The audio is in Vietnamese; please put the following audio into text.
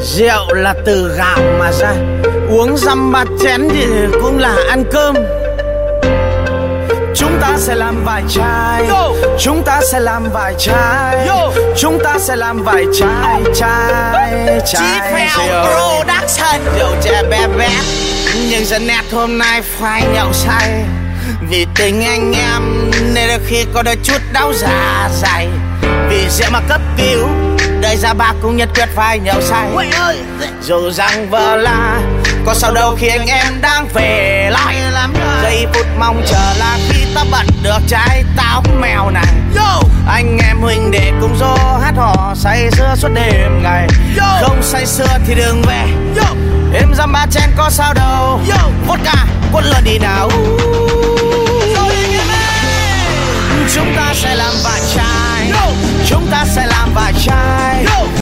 Rượu là từ gạo mà ra, uống dăm bát chén thì cũng là ăn cơm. Chúng ta sẽ làm vài chai, chúng ta sẽ làm vài chai, chúng ta sẽ làm vài chai, chai rượu production. Rượu chè bé bé nhưng dân nét hôm nay phải nhậu say. Vì tình anh em nên khi có đôi chút đau dạ dày. Vì rượu mà cấp cứu đời ra bạc cũng nhất quyết phải nhậu say. Dù rằng vợ là có sao đâu khi anh em đang về lại. Giây phút mong chờ là khi ta bật được trái táo mèo này. Anh em huynh đệ cùng dô hát hò say sưa suốt đêm ngày. Không say sưa thì đừng về. Em dăm ba chén có sao đâu. Vodka quất lợn đi nào. Chúng ta sẽ làm vài chai, chúng ta sẽ làm vài chai.